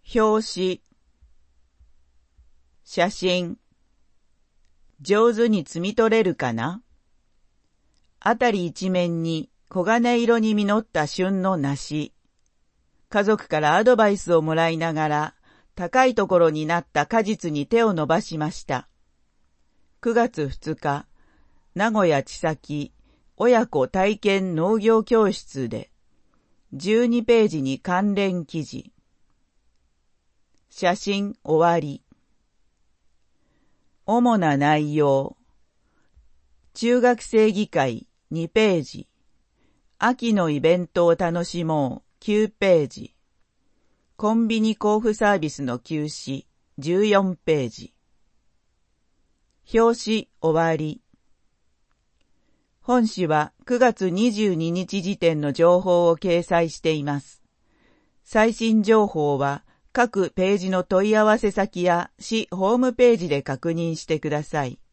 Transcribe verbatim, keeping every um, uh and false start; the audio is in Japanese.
表紙、写真、上手に摘み取れるかな？あたり一面に黄金色に実った旬の梨。家族からアドバイスをもらいながら、高いところになった果実に手を伸ばしました。くがつふつか、名古屋千崎親子体験農業教室で、じゅうにページに関連記事。写真終わり。主な内容。中学生議会にページ。秋のイベントを楽しもうきゅうページ。コンビニ交付サービスの休止じゅうよんページ。表紙終わり。本誌はくがつにじゅうににち時点の情報を掲載しています。最新情報は各ページの問い合わせ先や市ホームページで確認してください。